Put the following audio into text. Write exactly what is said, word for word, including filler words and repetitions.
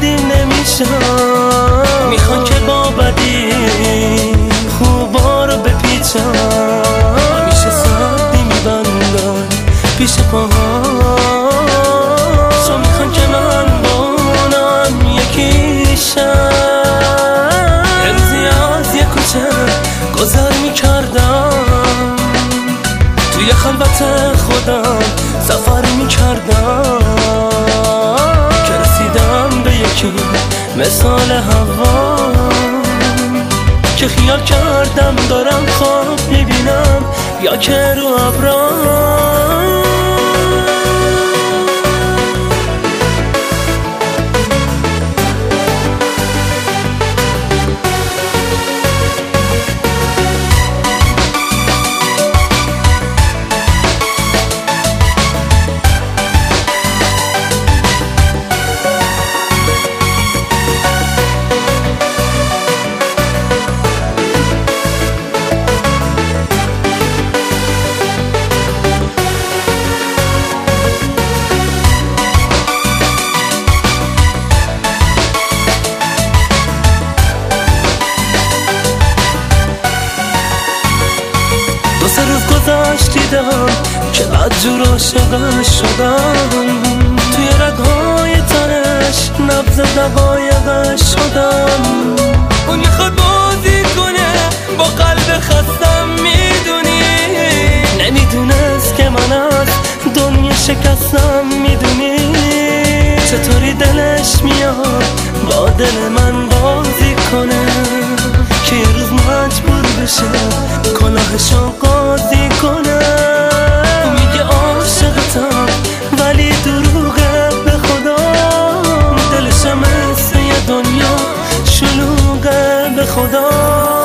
بدی نمیشم، میخوان که با بدی خوبا رو بپیچم. همیشه سردی میبندن پیش پاها، چون میخوان که من با اونم یکیشم. امزی از یک کوچه گذر میکردم، توی خلوت خودم سفر میکردم، که رسیدم به یکی مثال هوا، که خیال کردم دارم خواب میبینم یا که رو ابرام. دو سه روز گذشت دیدم که بدجور عاشقش شدم، توی رگهای تنش نبض دقایقش شدم. اون میخواد بازی کنه با قلب خستم، میدونی نمیدونست که من از دنیا شکستم. میدونی چطوری دلش میاد با دل من بازی کنه، که یه روز مجبور بشه کلاهشو قاضی کنه. میگه عاشقتم ولی دروغه به خدا، دلشم مثل یه دنیا شلوغه به خدا.